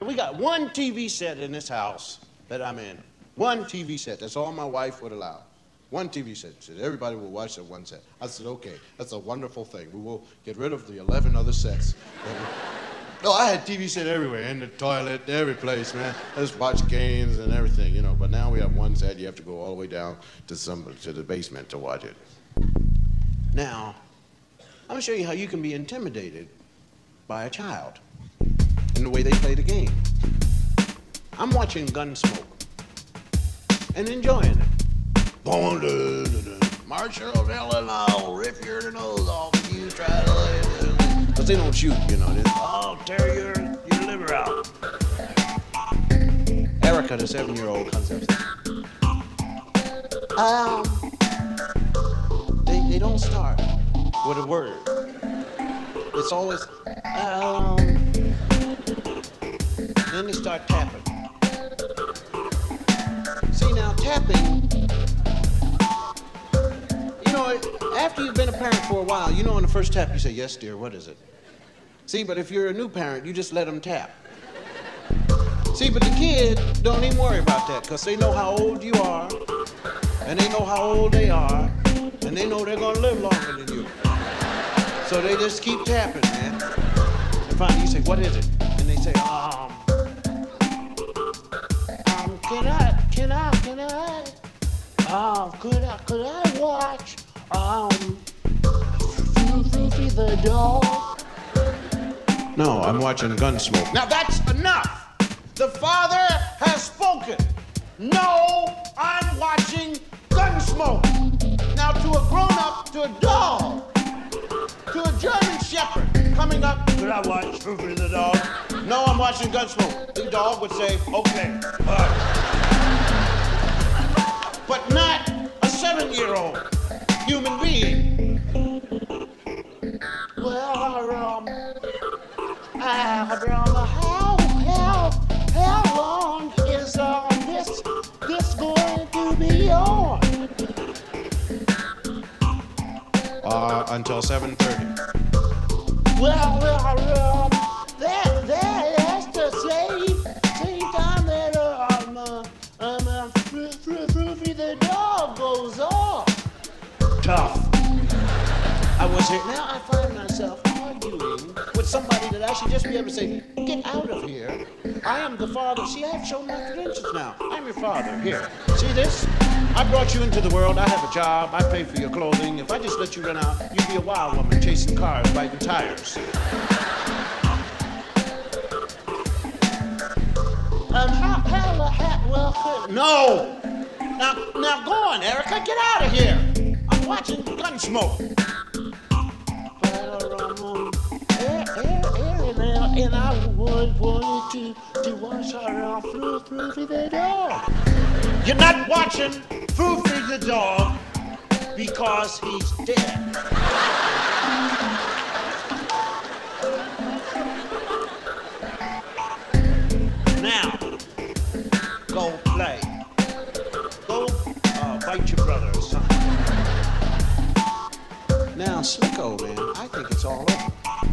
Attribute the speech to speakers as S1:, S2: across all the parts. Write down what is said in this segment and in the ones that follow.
S1: we got one TV set in this house that I'm in. One TV set. That's all my wife would allow. One TV set. She said, everybody will watch that one set. I said, okay, that's a wonderful thing. We will get rid of the 11 other sets. No, I had TV set everywhere, in the toilet, every place, man. I just watched games and everything, you know. But now we have one set. You have to go all the way down to the basement to watch it. Now, I'm gonna show you how you can be intimidated by a child in the way they play the game. I'm watching Gunsmoke and enjoying it. Marshall, I'll rip your nose off if you try to. Because they don't shoot, you know. I'll tear your liver out. Erica, the 7-year-old, comes up. They don't start with a word. It's always, then they start tapping. See, now, tapping, you know, after you've been a parent for a while, you know, on the first tap, you say, yes, dear, what is it? See, but if you're a new parent, you just let them tap. See, but the kid don't even worry about that, because they know how old you are, and they know how old they are, and they know they're going to live longer than you. So they just keep tapping, man. And finally you say, what is it? And they say, could I watch, Floofy the dog? No, I'm watching Gunsmoke. Now that's enough! The father has spoken. No, I'm watching Gunsmoke. Now to a grown-up, to a dog, to a German Shepherd coming up, could I watch Floofy the dog? No, I'm watching Gunsmoke. The dog would say, okay, all right. But not a 7-year-old human being. Well, how long is this going to be on? Until 7:30. Well, that's the same time that Floofy the dog goes off. Tough. I was here. Now I find myself arguing with somebody that I should just be able to say, get out of here. I am the father. See, I have shown my credentials now. I'm your father. Here. See this? I brought you into the world. I have a job. I pay for your clothing. If I just let you run out, you'd be a wild woman chasing cars, biting tires. No! Now go on, Erica. Get out of here. I'm watching Gunsmoke. And I wanted to watch our Floofy the dog. You're not watching Floofy the dog because he's dead. Now, go play. Go bite your brother or something. Now, Slicko, man, I think it's all over.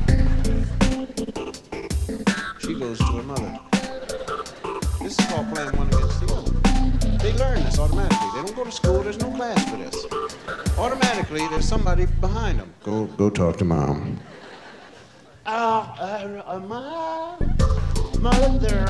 S1: She goes to her mother. This is called playing one against the other. They learn this automatically. They don't go to school. There's no class for this. Automatically, there's somebody behind them. Go talk to mom. Mother.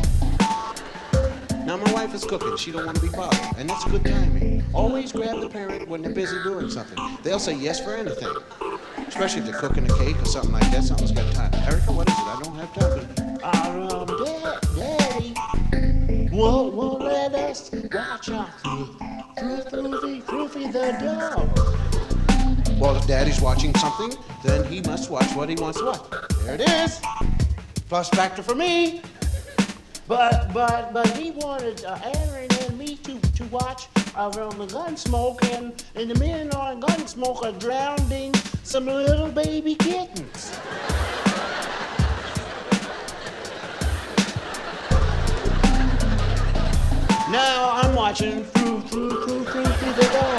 S1: Now my wife is cooking. She don't want to be bothered, and that's good timing. Always grab the parent when they're busy doing something. They'll say yes for anything. Especially if they're cooking a cake or something like that. Something's got time. Erica, what is it? I don't have time for it. Daddy, won't let us watch our Floofy the dog. Well, if Daddy's watching something, then he must watch what he wants to watch. There it is. Plus factor for me. But he wanted Aaron and me to watch around the Gunsmoke, and the men on Gunsmoke are drowning some little baby kittens. Now I'm watching Floofy the dog.